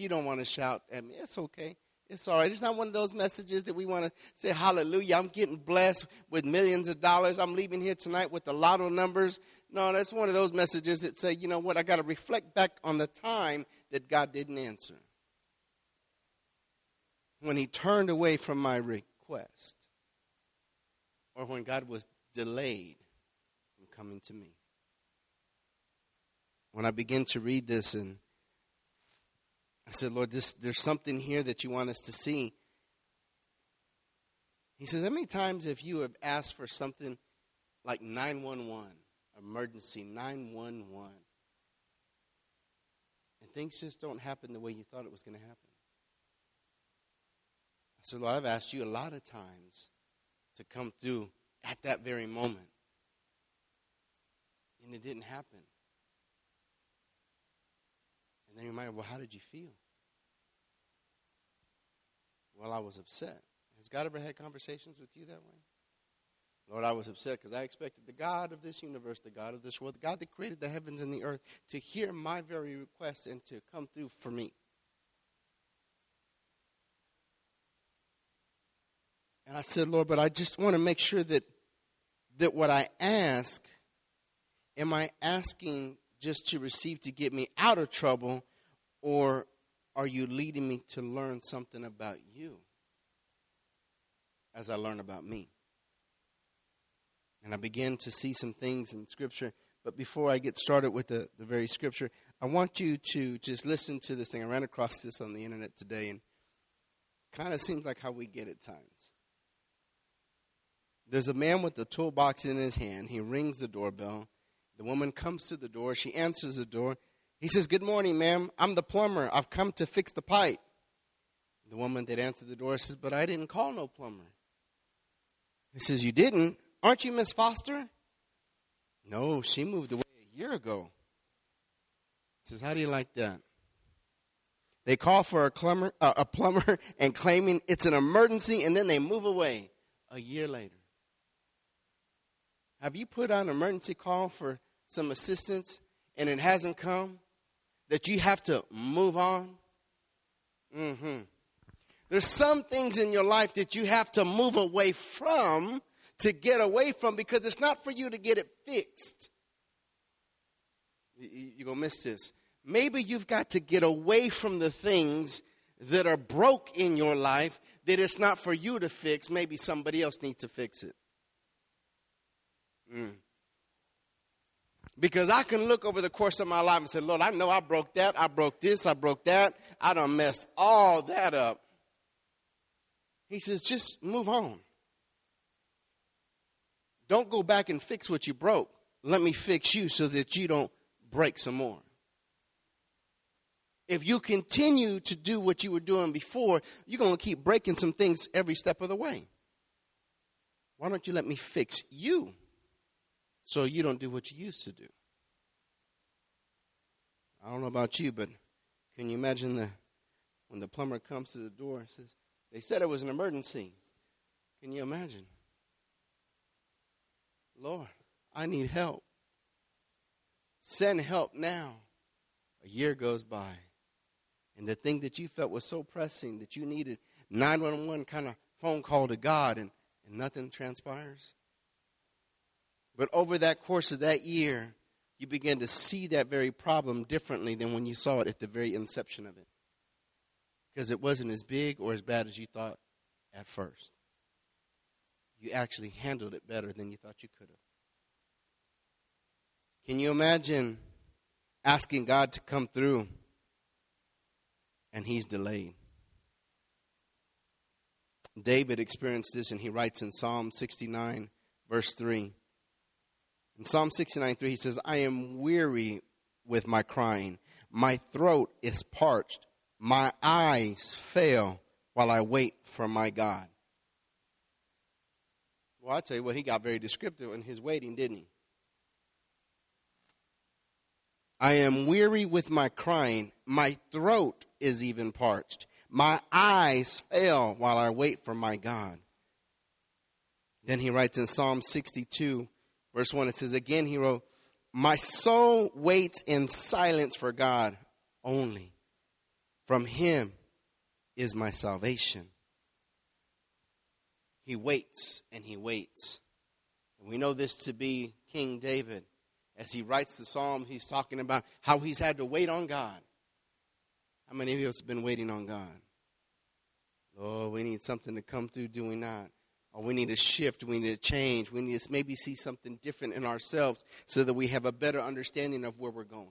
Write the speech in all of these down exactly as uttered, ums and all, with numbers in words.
you don't want to shout at me, it's okay. It's all right. It's not one of those messages that we want to say, hallelujah, I'm getting blessed with millions of dollars. I'm leaving here tonight with the lotto numbers. No, that's one of those messages that say, you know what, I got to reflect back on the time that God didn't answer. When he turned away from my request, or when God was delayed from coming to me. When I began to read this, and I said, Lord, this, there's something here that you want us to see. He says, how many times have you have asked for something like nine one one, emergency nine one one, and things just don't happen the way you thought it was going to happen? I said, Lord, I've asked you a lot of times to come through at that very moment, and it didn't happen. And then you might, well, how did you feel? Well, I was upset. Has God ever had conversations with you that way? Lord, I was upset because I expected the God of this universe, the God of this world, the God that created the heavens and the earth, to hear my very request and to come through for me. And I said, Lord, but I just want to make sure that that what I ask, am I asking just to receive to get me out of trouble, or are you leading me to learn something about you as I learn about me? And I began to see some things in Scripture. But before I get started with the, the very Scripture, I want you to just listen to this thing. I ran across this on the internet today, and it kind of seems like how we get at times. There's a man with a toolbox in his hand. He rings the doorbell. The woman comes to the door. She answers the door. He says, good morning, ma'am. I'm the plumber. I've come to fix the pipe. The woman that answered the door says, but I didn't call no plumber. He says, you didn't? Aren't you Miss Foster? No, she moved away a year ago. He says, how do you like that? They call for a plumber, uh, a plumber and claiming it's an emergency, and then they move away a year later. Have you put on an emergency call for some assistance and it hasn't come? That you have to move on? Mm-hmm. There's some things in your life that you have to move away from, to get away from, because it's not for you to get it fixed. You're going to miss this. Maybe you've got to get away from the things that are broke in your life that it's not for you to fix. Maybe somebody else needs to fix it. Mm. Because I can look over the course of my life and say, Lord, I know I broke that. I broke this. I broke that. I done messed all that up. He says, just move on. Don't go back and fix what you broke. Let me fix you so that you don't break some more. If you continue to do what you were doing before, you're going to keep breaking some things every step of the way. Why don't you let me fix you so you don't do what you used to do? I don't know about you, but can you imagine the, when the plumber comes to the door and says, they said it was an emergency. Can you imagine? Lord, I need help. Send help now. A year goes by, and the thing that you felt was so pressing that you needed nine one one kind of phone call to God, and, and nothing transpires. But over that course of that year, you begin to see that very problem differently than when you saw it at the very inception of it. Because it wasn't as big or as bad as you thought at first. You actually handled it better than you thought you could have. Can you imagine asking God to come through and he's delayed? David experienced this, and he writes in Psalm sixty-nine, verse three. In Psalm sixty-nine, three, he says, I am weary with my crying. My throat is parched. My eyes fail while I wait for my God. Well, I'll tell you what, he got very descriptive in his waiting, didn't he? I am weary with my crying. My throat is even parched. My eyes fail while I wait for my God. Then he writes in Psalm sixty-two, verse one, it says, again he wrote, my soul waits in silence for God only. From him is my salvation. He waits and he waits. And we know this to be King David. As he writes the psalm, he's talking about how he's had to wait on God. How many of us have been waiting on God? Oh, we need something to come through, do we not? Or we need a shift, we need a change. We need to maybe see something different in ourselves so that we have a better understanding of where we're going.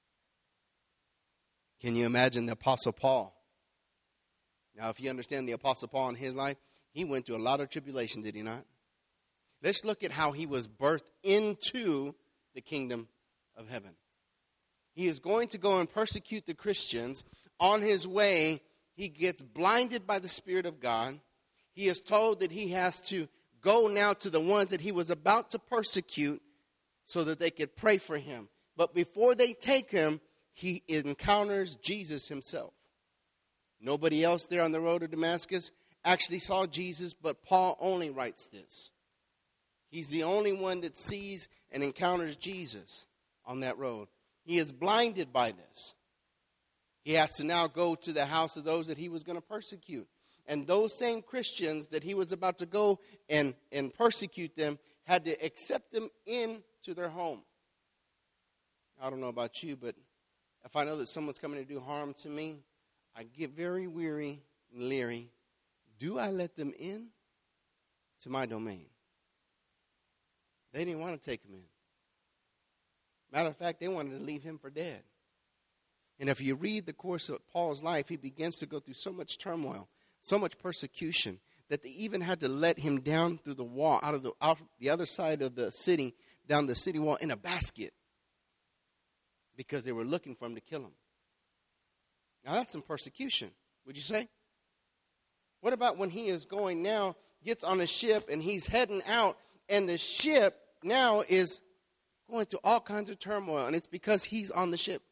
Can you imagine the Apostle Paul? Now, if you understand the Apostle Paul in his life, he went through a lot of tribulation, did he not? Let's look at how he was birthed into the kingdom of heaven. He is going to go and persecute the Christians. On his way, he gets blinded by the Spirit of God. He is told that he has to go now to the ones that he was about to persecute so that they could pray for him. But before they take him, he encounters Jesus himself. Nobody else there on the road to Damascus actually saw Jesus, but Paul only writes this. He's the only one that sees and encounters Jesus on that road. He is blinded by this. He has to now go to the house of those that he was going to persecute. And those same Christians that he was about to go and, and persecute them had to accept them into their home. I don't know about you, but if I know that someone's coming to do harm to me, I get very weary and leery. Do I let them in to my domain? They didn't want to take him in. Matter of fact, they wanted to leave him for dead. And if you read the course of Paul's life, he begins to go through so much turmoil, so much persecution, that they even had to let him down through the wall, out of the, out the other side of the city, down the city wall in a basket, because they were looking for him to kill him. Now that's some persecution, would you say? What about when he is going now, gets on a ship, and he's heading out, and the ship now is going through all kinds of turmoil, and it's because he's on the ship.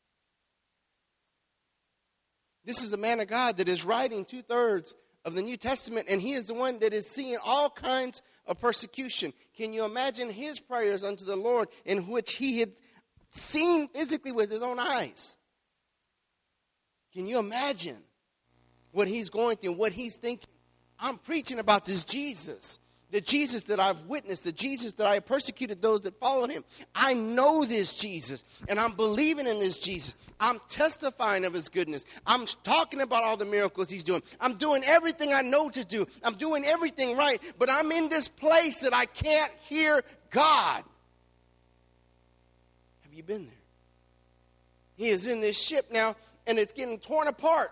This is a man of God that is writing two-thirds of the New Testament, and he is the one that is seeing all kinds of persecution. Can you imagine his prayers unto the Lord in which he had seen physically with his own eyes? Can you imagine what he's going through, what he's thinking? I'm preaching about this Jesus. The Jesus that I've witnessed, the Jesus that I have persecuted those that followed him. I know this Jesus, and I'm believing in this Jesus. I'm testifying of his goodness. I'm talking about all the miracles he's doing. I'm doing everything I know to do. I'm doing everything right, but I'm in this place that I can't hear God. Have you been there? He is in this ship now, and it's getting torn apart.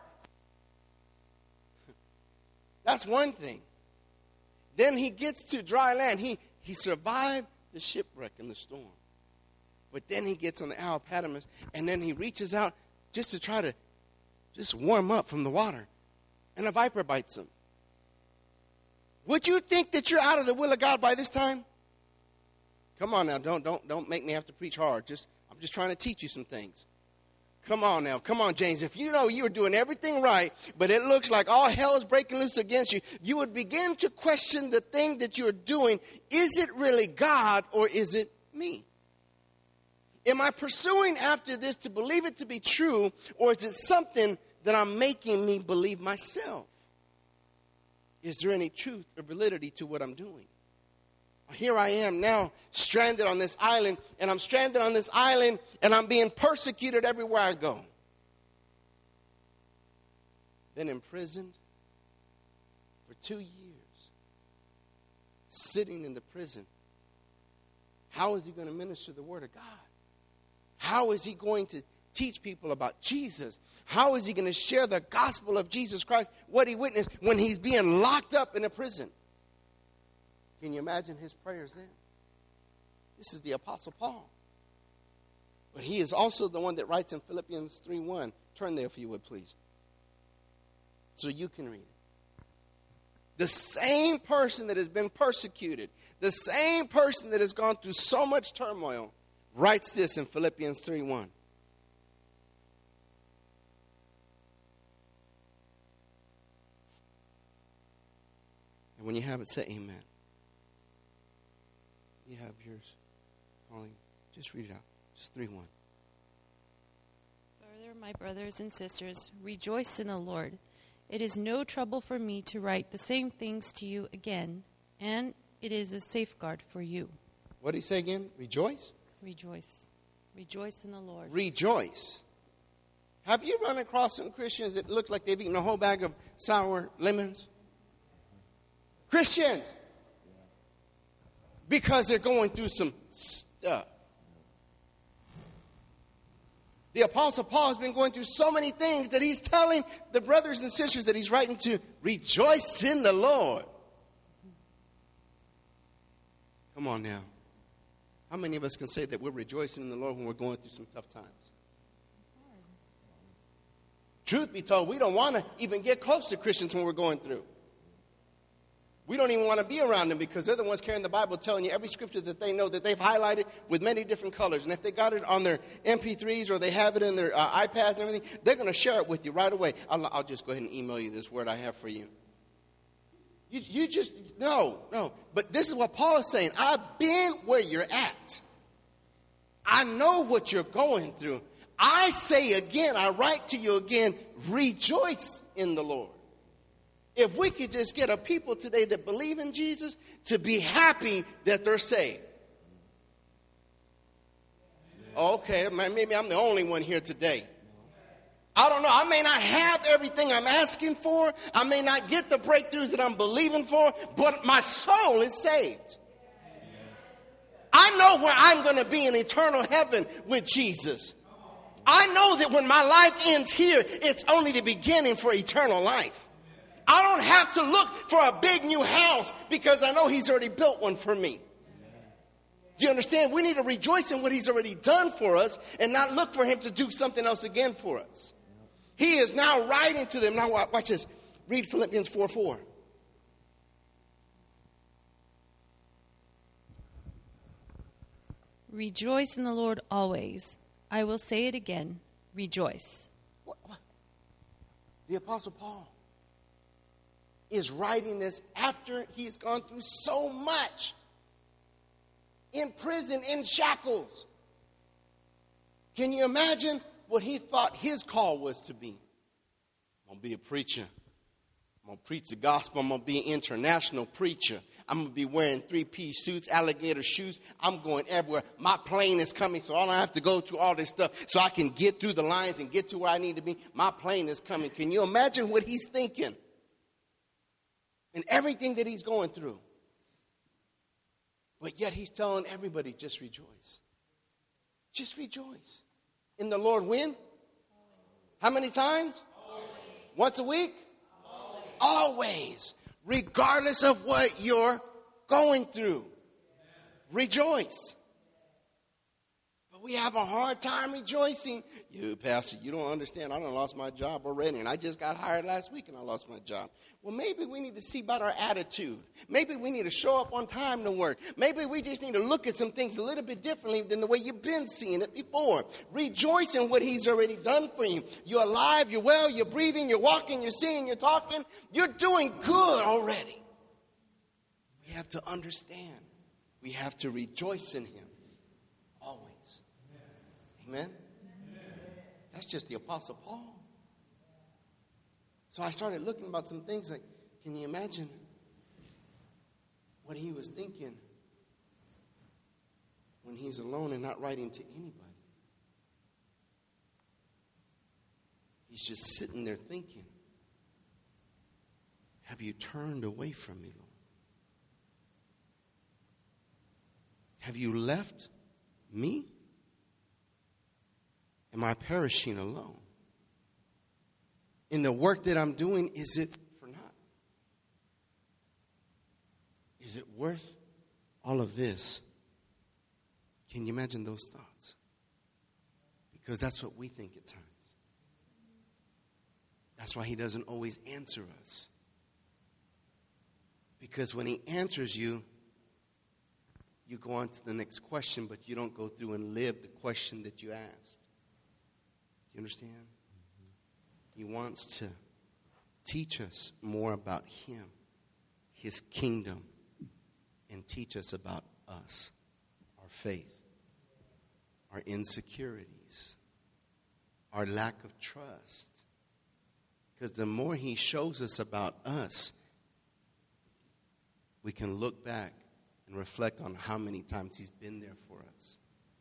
That's one thing. Then he gets to dry land. He, he survived the shipwreck and the storm. But then he gets on the Isle of Patmos, and then he reaches out just to try to just warm up from the water. And a viper bites him. Would you think that you're out of the will of God by this time? Come on now, don't, don't, don't make me have to preach hard. Just, I'm just trying to teach you some things. Come on now. Come on, James. If you know you're doing everything right, but it looks like all hell is breaking loose against you, you would begin to question the thing that you're doing. Is it really God or is it me? Am I pursuing after this to believe it to be true, or is it something that I'm making me believe myself? Is there any truth or validity to what I'm doing? Here I am now stranded on this island, and I'm stranded on this island, and I'm being persecuted everywhere I go. Then imprisoned for two years, sitting in the prison. How is he going to minister the word of God? How is he going to teach people about Jesus? How is he going to share the gospel of Jesus Christ, what he witnessed, when he's being locked up in a prison? Can you imagine his prayers then? This is the Apostle Paul. But he is also the one that writes in Philippians three one. Turn there if you would, please. So you can read it. The same person that has been persecuted, the same person that has gone through so much turmoil, writes this in Philippians three one. And when you have it, say amen. You have yours, Holly. Just read it out. Just three one. For Further, my brothers and sisters, rejoice in the Lord. It is no trouble for me to write the same things to you again, and it is a safeguard for you. What did he say again? Rejoice? Rejoice. Rejoice in the Lord. Rejoice. Have you run across some Christians that look like they've eaten a whole bag of sour lemons? Christians! Because they're going through some stuff. The Apostle Paul has been going through so many things that he's telling the brothers and sisters that he's writing to, rejoice in the Lord. Come on now. How many of us can say that we're rejoicing in the Lord when we're going through some tough times? Truth be told, we don't want to even get close to Christians when we're going through. We don't even want to be around them because they're the ones carrying the Bible, telling you every scripture that they know that they've highlighted with many different colors. And if they got it on their M P threes or they have it in their uh, iPads and everything, they're going to share it with you right away. I'll, I'll just go ahead and email you this word I have for you. You, you just, no, no. But this is what Paul is saying. I've been where you're at. I know what you're going through. I say again, I write to you again, rejoice in the Lord. If we could just get a people today that believe in Jesus to be happy that they're saved. Okay, maybe I'm the only one here today. I don't know. I may not have everything I'm asking for. I may not get the breakthroughs that I'm believing for, but my soul is saved. I know where I'm going to be in eternal heaven with Jesus. I know that when my life ends here, it's only the beginning for eternal life. I don't have to look for a big new house because I know he's already built one for me. Do you understand? We need to rejoice in what he's already done for us and not look for him to do something else again for us. He is now writing to them. Now watch this. Read Philippians four four. Rejoice in the Lord always. I will say it again. Rejoice. What, what? The Apostle Paul is writing this after he's gone through so much. In prison, in shackles. Can you imagine what he thought his call was to be? I'm going to be a preacher. I'm going to preach the gospel. I'm going to be an international preacher. I'm going to be wearing three-piece suits, alligator shoes. I'm going everywhere. My plane is coming, so I don't have to go through all this stuff so I can get through the lines and get to where I need to be. My plane is coming. Can you imagine what he's thinking? And everything that he's going through. But yet he's telling everybody, just rejoice. Just rejoice. In the Lord when? How many times? Always. Once a week? Always. Always. Regardless of what you're going through. Rejoice. But we have a hard time rejoicing. You, Pastor, you don't understand. I done lost my job already, and I just got hired last week, and I lost my job. Well, maybe we need to see about our attitude. Maybe we need to show up on time to work. Maybe we just need to look at some things a little bit differently than the way you've been seeing it before. Rejoice in what he's already done for you. You're alive, you're well, you're breathing, you're walking, you're seeing, you're talking. You're doing good already. We have to understand. We have to rejoice in him. Always. Amen? That's just the Apostle Paul. So I started looking about some things like, can you imagine what he was thinking when he's alone and not writing to anybody? He's just sitting there thinking, have you turned away from me, Lord? Have you left me? Am I perishing alone? In the work that I'm doing, is it for naught? Is it worth all of this? Can you imagine those thoughts? Because that's what we think at times. That's why he doesn't always answer us. Because when he answers you, you go on to the next question, but you don't go through and live the question that you asked. Do you understand? He wants to teach us more about him, his kingdom, and teach us about us, our faith, our insecurities, our lack of trust. Because the more he shows us about us, we can look back and reflect on how many times he's been there for us.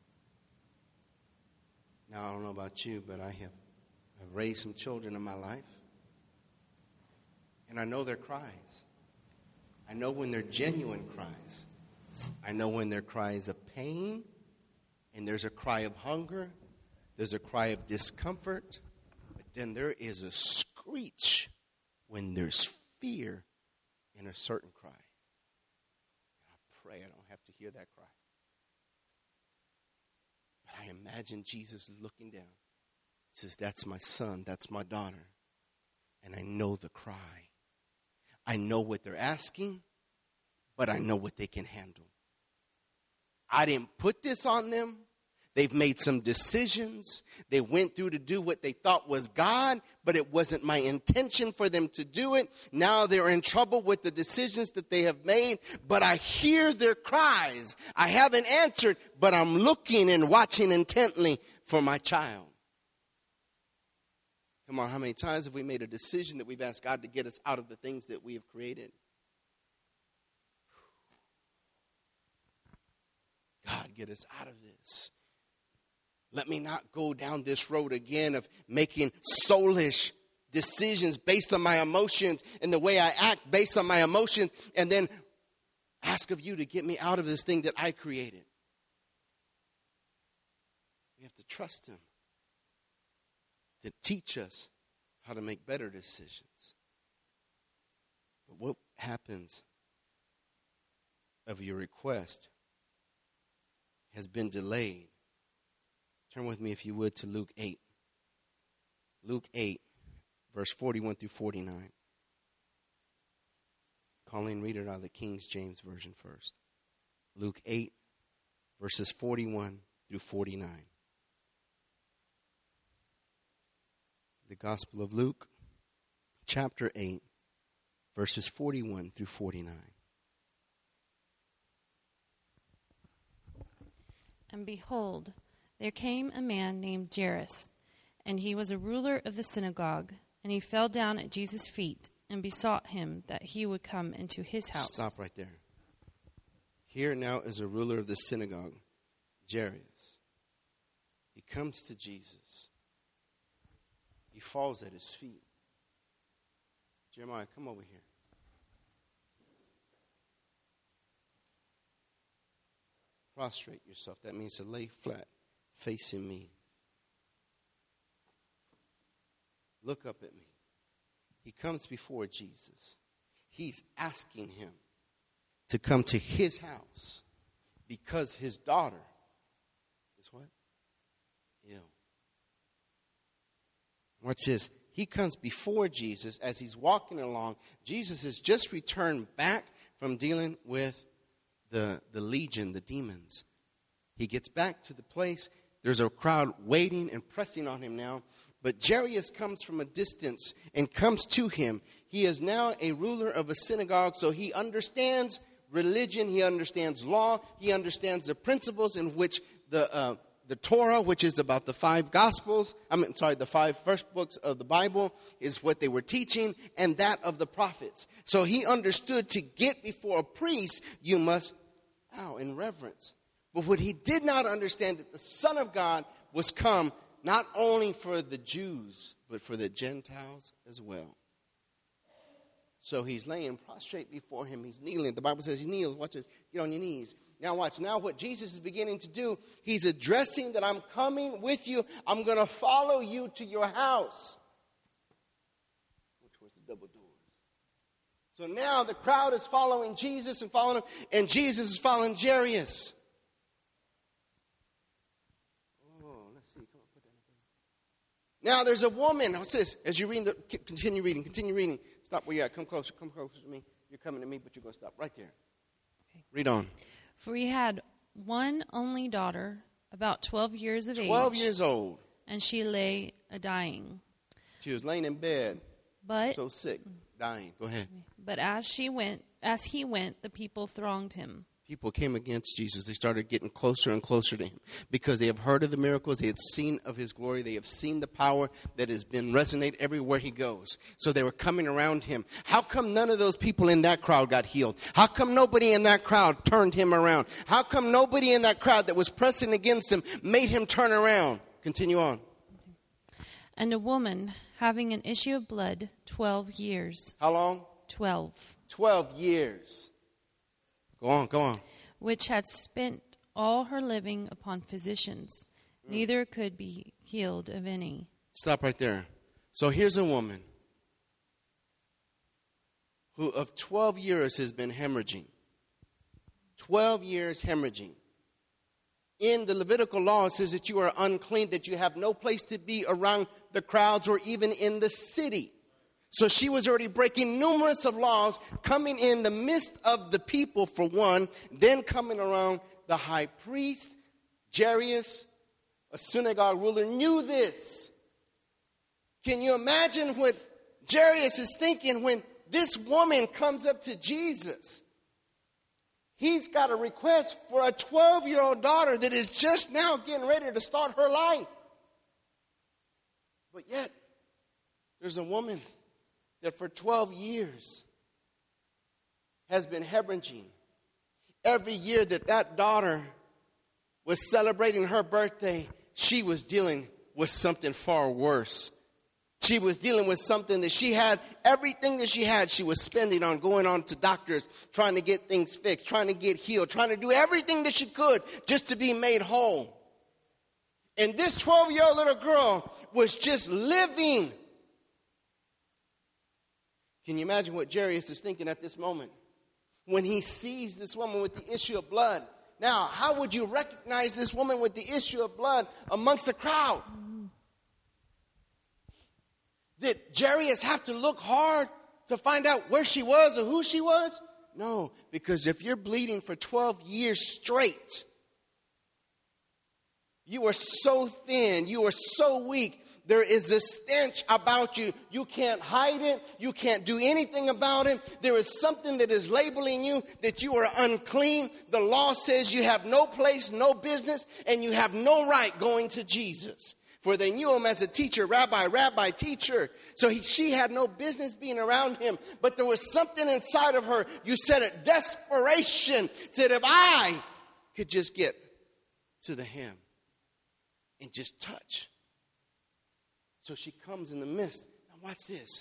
Now, I don't know about you, but I have I've raised some children in my life. And I know their cries. I know when they're genuine cries. I know when they're cries of pain, and there's a cry of hunger, there's a cry of discomfort, but then there is a screech when there's fear in a certain cry. And I pray I don't have to hear that cry. But I imagine Jesus looking down. He says, that's my son, that's my daughter. And I know the cry. I know what they're asking, but I know what they can handle. I didn't put this on them. They've made some decisions. They went through to do what they thought was God, but it wasn't my intention for them to do it. Now they're in trouble with the decisions that they have made, but I hear their cries. I haven't answered, but I'm looking and watching intently for my child. Come on, how many times have we made a decision that we've asked God to get us out of the things that we have created? God, get us out of this. Let me not go down this road again of making soulish decisions based on my emotions and the way I act based on my emotions, and then ask of you to get me out of this thing that I created. We have to trust him to teach us how to make better decisions. But what happens if your request has been delayed? Turn with me, if you would, to Luke eight. Luke eight, verse forty-one through forty-nine. Colleen, read it out of the King James Version first. Luke eight, verses forty-one through forty-nine. The Gospel of Luke, chapter eight, verses forty-one through forty-nine. And behold, there came a man named Jairus, and he was a ruler of the synagogue, and he fell down at Jesus' feet and besought him that he would come into his house. Stop right there. Here now is a ruler of the synagogue, Jairus. He comes to Jesus. He falls at his feet. Jeremiah, come over here. Prostrate yourself. That means to lay flat, facing me. Look up at me. He comes before Jesus. He's asking him to come to his house because his daughter is what? Ill. Watch this. He comes before Jesus as he's walking along. Jesus has just returned back from dealing with the, the legion, the demons. He gets back to the place. There's a crowd waiting and pressing on him now. But Jairus comes from a distance and comes to him. He is now a ruler of a synagogue, so he understands religion. He understands law. He understands the principles in which the uh, the Torah, which is about the five Gospels, I mean, sorry, the five first books of the Bible, is what they were teaching, and that of the prophets. So he understood to get before a priest, you must bow in reverence. But what he did not understand, that the Son of God was come not only for the Jews, but for the Gentiles as well. So he's laying prostrate before him. He's kneeling. The Bible says he kneels. Watch this. Get on your knees. Now watch. Now what Jesus is beginning to do, he's addressing that I'm coming with you. I'm going to follow you to your house. Which was the double doors. So now the crowd is following Jesus and following him. And Jesus is following Jairus. Oh, let's see. Come on, put that in. Now there's a woman. What's this? As you read, the, continue reading. Continue reading. Stop where you're at. Come closer. Come closer to me. You're coming to me, but you're going to stop right there. Okay. Read on. For he had one only daughter, about twelve years of age. twelve years old. And she lay a-dying. She was laying in bed, but, so sick, dying. Go ahead. But as she went, as he went, the people thronged him. people came against Jesus. They started getting closer and closer to him because they have heard of the miracles. They had seen of his glory. They have seen the power that has been resonate everywhere he goes. So they were coming around him. How come none of those people in that crowd got healed? How come nobody in that crowd turned him around? How come nobody in that crowd that was pressing against him made him turn around? Continue on. And a woman having an issue of blood twelve years. How long? Twelve. Twelve years. Go on, go on. Which had spent all her living upon physicians, mm. neither could be healed of any. Stop right there. So here's a woman who of twelve years has been hemorrhaging. twelve years hemorrhaging. In the Levitical law, it says that you are unclean, that you have no place to be around the crowds or even in the city. So she was already breaking numerous of laws, coming in the midst of the people for one, then coming around the high priest. Jairus, a synagogue ruler, knew this. Can you imagine what Jairus is thinking when this woman comes up to Jesus? He's got a request for a twelve-year-old daughter that is just now getting ready to start her life. But yet, there's a woman that for twelve years has been hemorrhaging. Every year that that daughter was celebrating her birthday, she was dealing with something far worse. She was dealing with something that she had, everything that she had, she was spending on going on to doctors, trying to get things fixed, trying to get healed, trying to do everything that she could just to be made whole. And this twelve-year-old little girl was just living. Can you imagine what Jairus is thinking at this moment? When he sees this woman with the issue of blood. Now, how would you recognize this woman with the issue of blood amongst the crowd? Did Jairus have to look hard to find out where she was or who she was? No, because if you're bleeding for twelve years straight, you are so thin, you are so weak. There is a stench about you. You can't hide it. You can't do anything about it. There is something that is labeling you that you are unclean. The law says you have no place, no business, and you have no right going to Jesus. For they knew him as a teacher, rabbi, rabbi, teacher. So he, she had no business being around him. But there was something inside of her. You said it, desperation. Said, if I could just get to the hem and just touch. So she comes in the midst. Now watch this.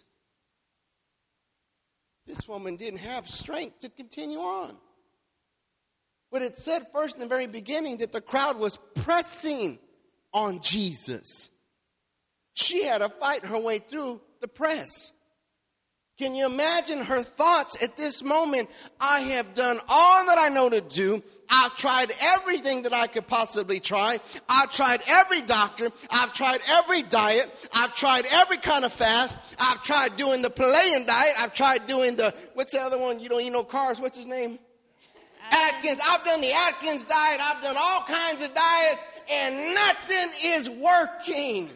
This woman didn't have strength to continue on. But it said first in the very beginning that the crowd was pressing on Jesus. She had to fight her way through the press. Can you imagine her thoughts at this moment? I have done all that I know to do. I've tried everything that I could possibly try. I've tried every doctor. I've tried every diet. I've tried every kind of fast. I've tried doing the Pelagian diet. I've tried doing the, what's the other one? You don't eat no carbs. What's his name? Atkins. I've done the Atkins diet. I've done all kinds of diets, and nothing is working.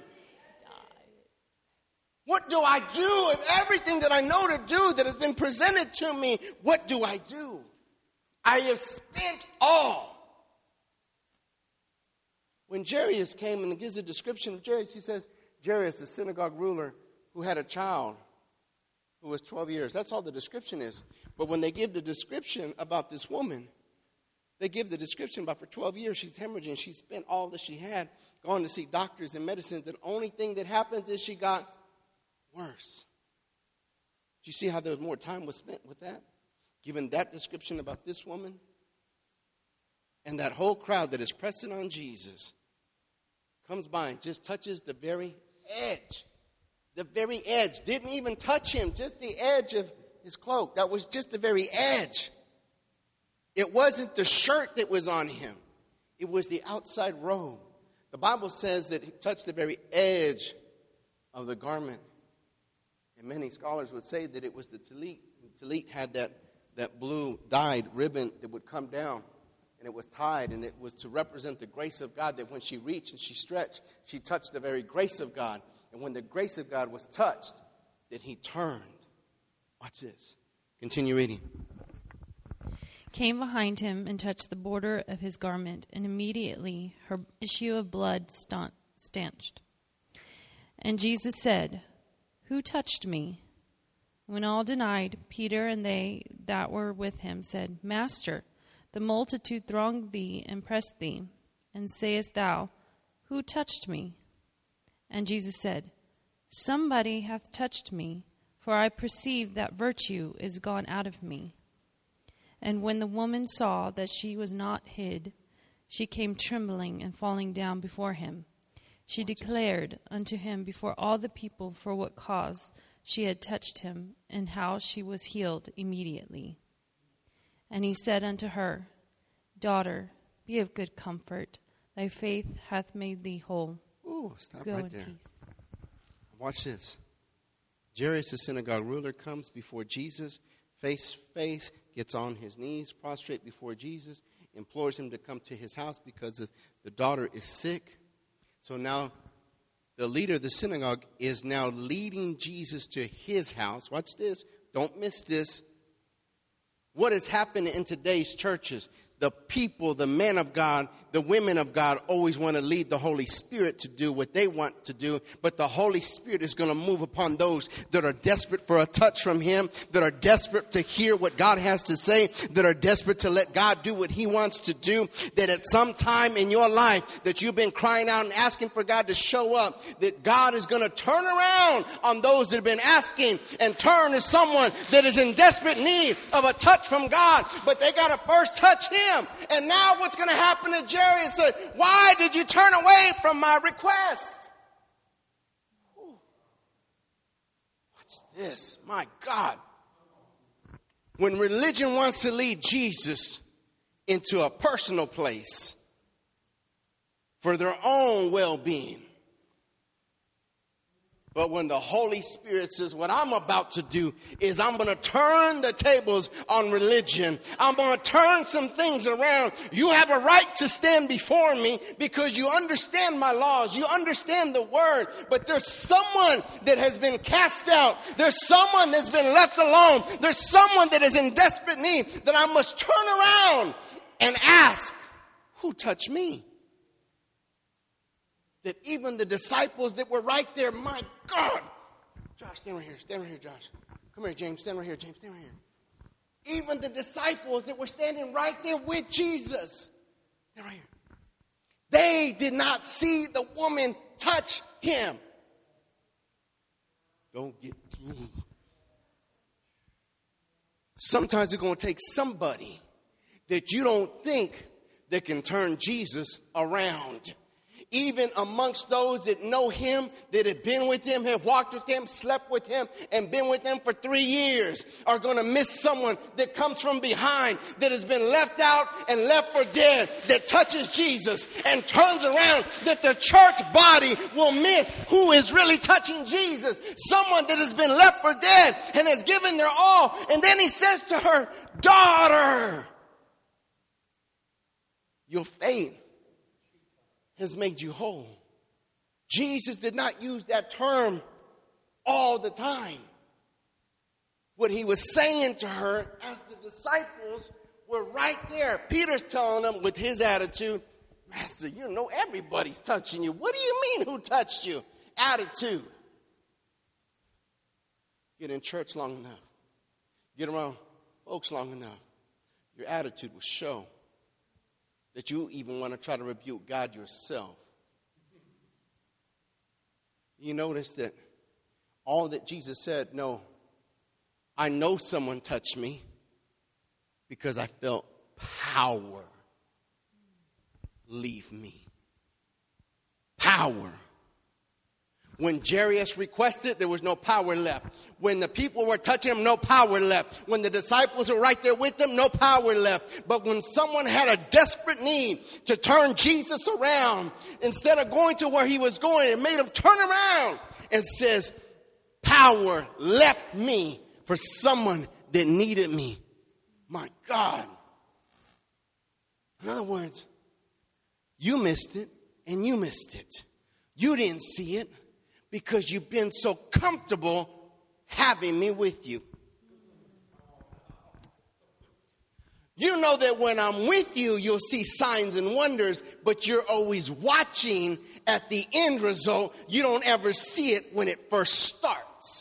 What do I do if everything that I know to do that has been presented to me, what do I do? I have spent all. When Jairus came and gives a description of Jairus, he says, Jairus, the synagogue ruler who had a child who was twelve years. That's all the description is. But when they give the description about this woman, they give the description about for twelve years she's hemorrhaging. She spent all that she had, gone to see doctors and medicines. The only thing that happened is she got worse. Do you see how there was more time was spent with that? Given that description about this woman and that whole crowd that is pressing on Jesus comes by and just touches the very edge. The very edge. Didn't even touch him, just the edge of his cloak. That was just the very edge. It wasn't the shirt that was on him. It was the outside robe. The Bible says that he touched the very edge of the garment. And many scholars would say that it was the tallit. The tallit had that, that blue dyed ribbon that would come down. And it was tied, and it was to represent the grace of God, that when she reached and she stretched, she touched the very grace of God. And when the grace of God was touched, that he turned. Watch this. Continue reading. came behind him and touched the border of his garment, and immediately her issue of blood stanched. And Jesus said, "Who touched me?" When all denied, Peter and they that were with him said, "Master, the multitude thronged thee and pressed thee, and sayest thou, Who touched me?" And Jesus said, "Somebody hath touched me, for I perceive that virtue is gone out of me." And when the woman saw that she was not hid, she came trembling and falling down before him. She declared unto him before all the people for what cause she had touched him, and how she was healed immediately. And he said unto her, "Daughter, be of good comfort. Thy faith hath made thee whole." Ooh, stop Go right in there. peace. Watch this. Jairus, the synagogue ruler, comes before Jesus, face to face, gets on his knees, prostrate before Jesus, implores him to come to his house because of the daughter is sick. So now the leader of the synagogue is now leading Jesus to his house. Watch this. Don't miss this. What has happened in today's churches? The people, the men of God, the women of God always want to lead the Holy Spirit to do what they want to do. But the Holy Spirit is going to move upon those that are desperate for a touch from Him, that are desperate to hear what God has to say, that are desperate to let God do what He wants to do. That at some time in your life that you've been crying out and asking for God to show up, that God is going to turn around on those that have been asking and turn to someone that is in desperate need of a touch from God. But they got to first touch Him. And now what's going to happen to Jerry and say, "Why did you turn away from my request?" Whew. What's this? My God. When religion wants to lead Jesus into a personal place for their own well-being, but when the Holy Spirit says, what I'm about to do is I'm going to turn the tables on religion. I'm going to turn some things around. You have a right to stand before me because you understand my laws. You understand the word. But there's someone that has been cast out. There's someone that's been left alone. There's someone that is in desperate need that I must turn around and ask, who touched me? That even the disciples that were right there, my God. Josh, stand right here. Stand right here, Josh. Come here, James. Stand right here, James. Stand right here. Even the disciples that were standing right there with Jesus. Stand right here. They did not see the woman touch him. Don't get through. Sometimes it's going to take somebody that you don't think that can turn Jesus around. Even amongst those that know him, that have been with him, have walked with him, slept with him, and been with him for three years, are going to miss someone that comes from behind, that has been left out and left for dead, that touches Jesus and turns around, that the church body will miss who is really touching Jesus. Someone that has been left for dead and has given their all. And then he says to her, "Daughter, your faith has made you whole." Jesus did not use that term all the time. What he was saying to her as the disciples were right there, Peter's telling them with his attitude, "Master, you know everybody's touching you. What do you mean who touched you?" Attitude. Get in church long enough. Get around folks long enough. Your attitude will show that you even want to try to rebuke God yourself. You notice that all that Jesus said, no, I know someone touched me because I felt power leave me. Power. When Jairus requested, there was no power left. When the people were touching him, no power left. When the disciples were right there with him, no power left. But when someone had a desperate need to turn Jesus around, instead of going to where he was going, it made him turn around and says, power left me for someone that needed me. My God. In other words, you missed it and you missed it. You didn't see it because you've been so comfortable having me with you. You know that when I'm with you, you'll see signs and wonders, but you're always watching at the end result. You don't ever see it when it first starts.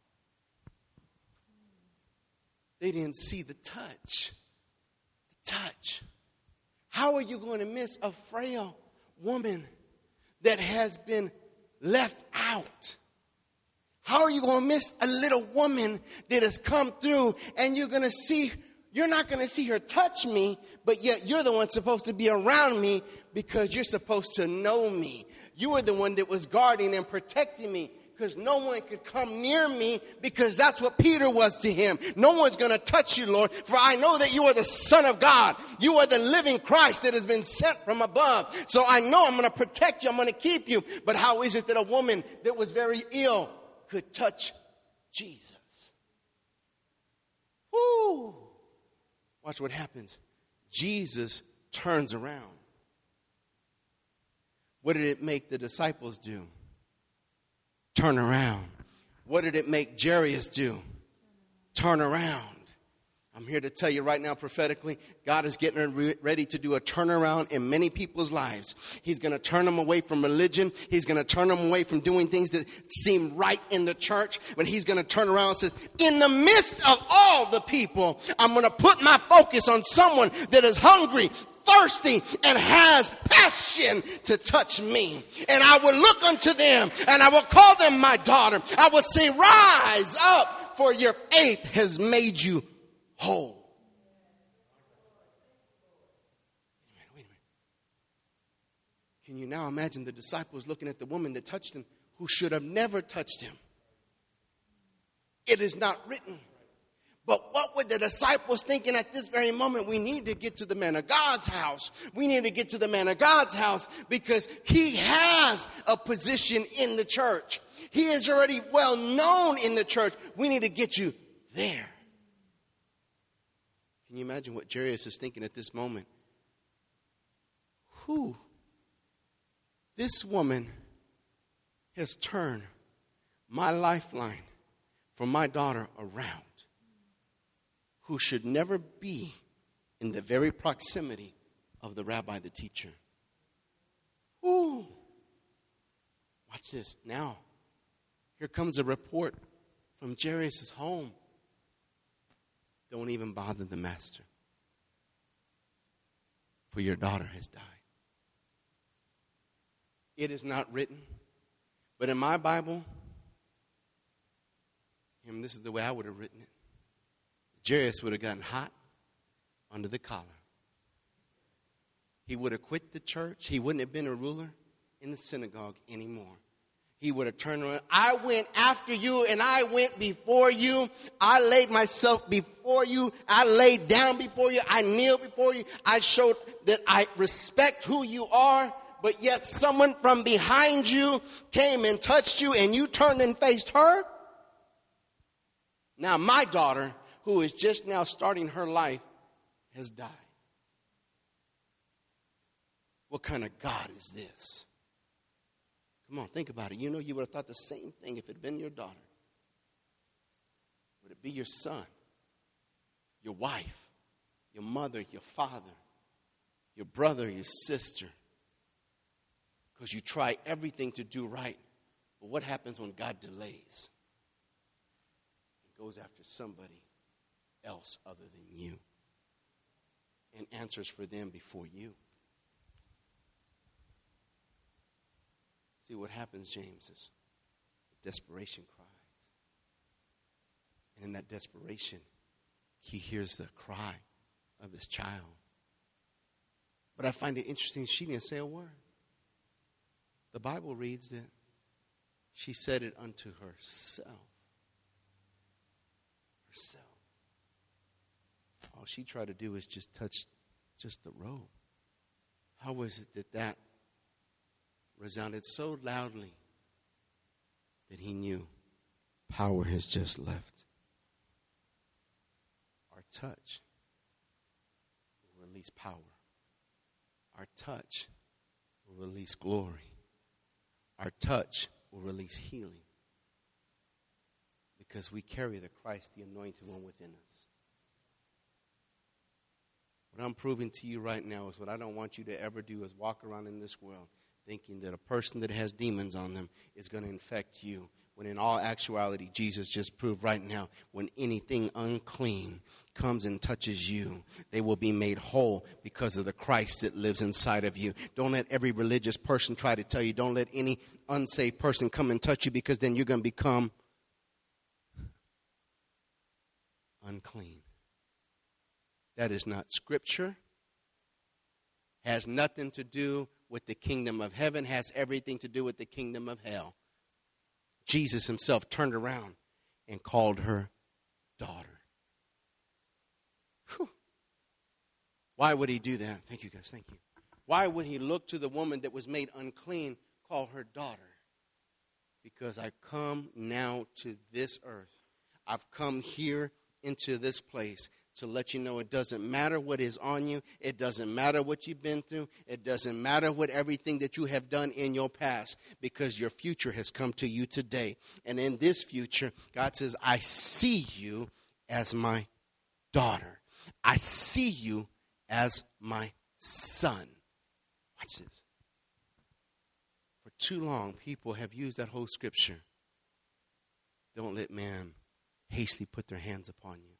They didn't see the touch. The touch. How are you going to miss a frail woman that has been left out? How are you going to miss a little woman that has come through and you're going to see, you're not going to see her touch me, but yet you're the one supposed to be around me because you're supposed to know me. You were the one that was guarding and protecting me because no one could come near me because that's what Peter was to him. No one's going to touch you, Lord, for I know that you are the Son of God. You are the living Christ that has been sent from above. So I know I'm going to protect you. I'm going to keep you. But how is it that a woman that was very ill could touch Jesus? Woo! Watch what happens. Jesus turns around. What did it make the disciples do? Turn around. What did it make Jairus do? Turn around. I'm here to tell you right now prophetically, God is getting ready to do a turnaround in many people's lives. He's going to turn them away from religion. He's going to turn them away from doing things that seem right in the church. But he's going to turn around and say, in the midst of all the people, I'm going to put my focus on someone that is hungry, thirsty, and has passion to touch me. And I will look unto them and I will call them my daughter. I will say, rise up, for your faith has made you whole. Wait a minute, wait a minute. Can you now imagine the disciples looking at the woman that touched him who should have never touched him? It is not written. But what were the disciples thinking at this very moment? We need to get to the man of God's house. We need to get to the man of God's house because he has a position in the church. He is already well known in the church. We need to get you there. Can you imagine what Jairus is thinking at this moment? Who? This woman has turned my lifeline for my daughter around, who should never be in the very proximity of the rabbi, the teacher. Ooh. Watch this. Now, here comes a report from Jairus' home. Don't even bother the master, for your daughter has died. It is not written, but in my Bible, and this is the way I would have written it, Jairus would have gotten hot under the collar. He would have quit the church. He wouldn't have been a ruler in the synagogue anymore. He would have turned around. I went after you and I went before you. I laid myself before you. I laid down before you. I kneeled before you. I showed that I respect who you are. But yet someone from behind you came and touched you and you turned and faced her. Now my daughter, who is just now starting her life, has died. What kind of God is this? Come on, think about it. You know, you would have thought the same thing if it had been your daughter. Would it be your son, your wife, your mother, your father, your brother, your sister? Because you try everything to do right. But what happens when God delays? He goes after somebody else other than you and answers for them before you. See what happens, James, is desperation cries. And in that desperation, he hears the cry of his child. But I find it interesting, she didn't say a word. The Bible reads that she said it unto herself. Herself. All she tried to do was just touch just the robe. How was it that that resounded so loudly that he knew power has just left? Our touch will release power. Our touch will release glory. Our touch will release healing. Because we carry the Christ, the anointed one, within us. What I'm proving to you right now is what I don't want you to ever do is walk around in this world thinking that a person that has demons on them is going to infect you. When in all actuality, Jesus just proved right now, when anything unclean comes and touches you, they will be made whole because of the Christ that lives inside of you. Don't let every religious person try to tell you. Don't let any unsaved person come and touch you, because then you're going to become unclean. That is not Scripture. Has nothing to do with the kingdom of heaven. Has everything to do with the kingdom of hell. Jesus himself turned around and called her daughter. Whew. Why would he do that? Thank you, guys. Thank you. Why would he look to the woman that was made unclean, call her daughter? Because I come now to this earth. I've come here into this place to let you know it doesn't matter what is on you. It doesn't matter what you've been through. It doesn't matter what everything that you have done in your past, because your future has come to you today. And in this future, God says, I see you as my daughter. I see you as my son. Watch this. For too long, people have used that whole scripture. Don't let man hastily put their hands upon you.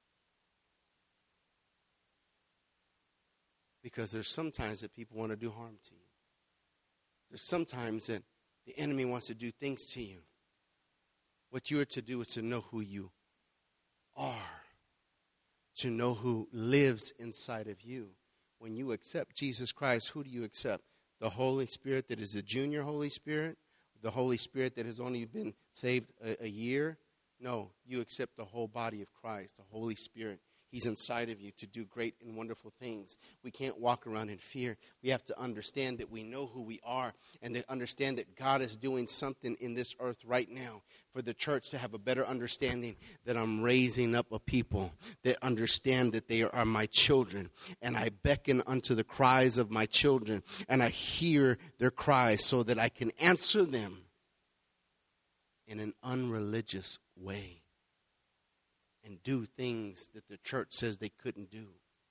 Because there's sometimes that people want to do harm to you. There's sometimes that the enemy wants to do things to you. What you are to do is to know who you are. To know who lives inside of you. When you accept Jesus Christ, who do you accept? The Holy Spirit that is the junior Holy Spirit? The Holy Spirit that has only been saved a, a year? No, you accept the whole body of Christ, the Holy Spirit. He's inside of you to do great and wonderful things. We can't walk around in fear. We have to understand that we know who we are, and to understand that God is doing something in this earth right now for the church to have a better understanding that I'm raising up a people that understand that they are my children. And I beckon unto the cries of my children, and I hear their cries so that I can answer them in an unreligious way. And do things that the church says they couldn't do.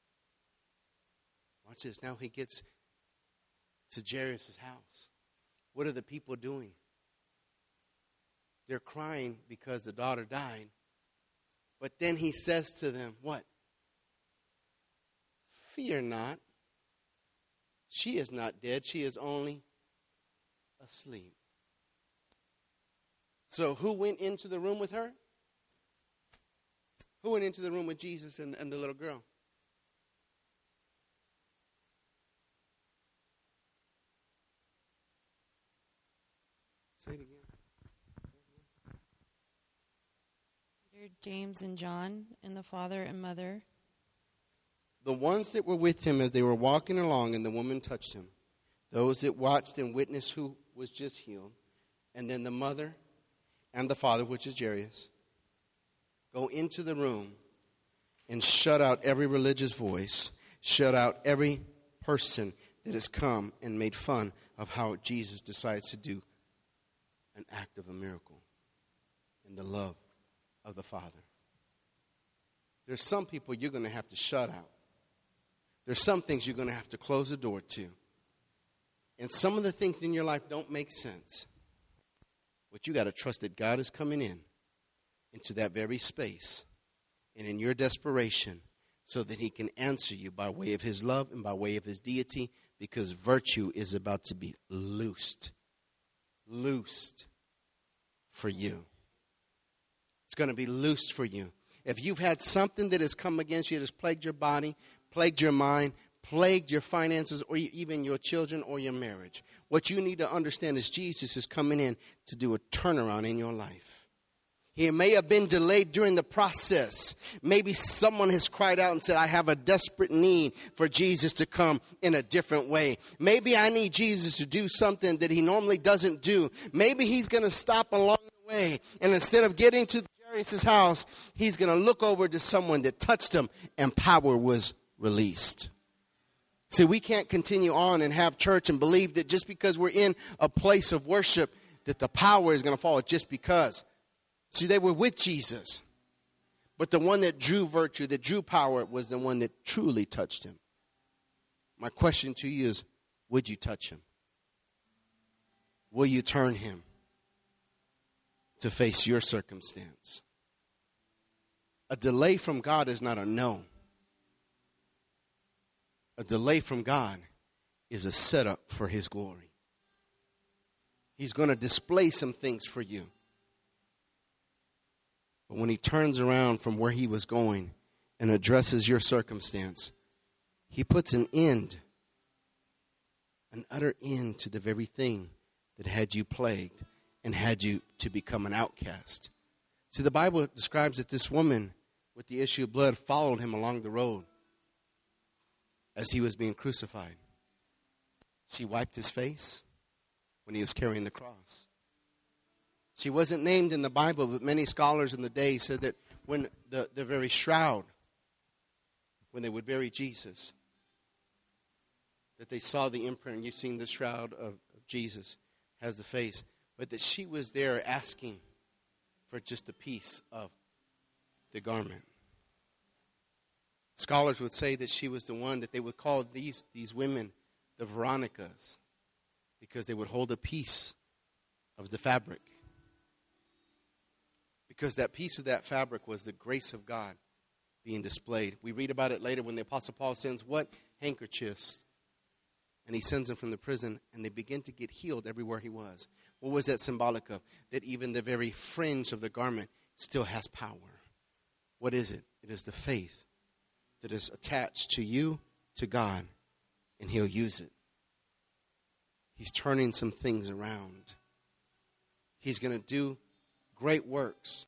Watch this. Now he gets to Jairus' house. What are the people doing? They're crying because the daughter died. But then he says to them, what? Fear not. She is not dead. She is only asleep. So who went into the room with her? Who went into the room with Jesus and, and the little girl? Say it again. Peter, James, and John, and the father and mother. The ones that were with him as they were walking along, and the woman touched him. Those that watched and witnessed who was just healed. And then the mother and the father, which is Jairus, go into the room and shut out every religious voice, shut out every person that has come and made fun of how Jesus decides to do an act of a miracle in the love of the Father. There's some people you're going to have to shut out. There's some things you're going to have to close the door to. And some of the things in your life don't make sense. But you got to trust that God is coming in into that very space and in your desperation so that he can answer you by way of his love and by way of his deity, because virtue is about to be loosed. Loosed for you. It's going to be loosed for you. If you've had something that has come against you that has plagued your body, plagued your mind, plagued your finances, or even your children or your marriage, what you need to understand is Jesus is coming in to do a turnaround in your life. He may have been delayed during the process. Maybe someone has cried out and said, I have a desperate need for Jesus to come in a different way. Maybe I need Jesus to do something that he normally doesn't do. Maybe he's going to stop along the way. And instead of getting to Jairus' house, he's going to look over to someone that touched him and power was released. See, we can't continue on and have church and believe that just because we're in a place of worship that the power is going to fall just because. See, they were with Jesus. But the one that drew virtue, that drew power, was the one that truly touched him. My question to you is, would you touch him? Will you turn him to face your circumstance? A delay from God is not a no. A delay from God is a setup for his glory. He's going to display some things for you. But when he turns around from where he was going and addresses your circumstance, he puts an end, an utter end to the very thing that had you plagued and had you to become an outcast. See, the Bible describes that this woman with the issue of blood followed him along the road as he was being crucified. She wiped his face when he was carrying the cross. She wasn't named in the Bible, but many scholars in the day said that when the, the very shroud, when they would bury Jesus, that they saw the imprint, and you've seen the shroud of, of Jesus, has the face, but that she was there asking for just a piece of the garment. Scholars would say that she was the one that they would call these, these women the Veronicas, because they would hold a piece of the fabric. Because that piece of that fabric was the grace of God being displayed. We read about it later when the Apostle Paul sends what? Handkerchiefs. And he sends them from the prison, and they begin to get healed everywhere he was. What was that symbolic of? That even the very fringe of the garment still has power. What is it? It is the faith that is attached to you, to God, and he'll use it. He's turning some things around. He's going to do great works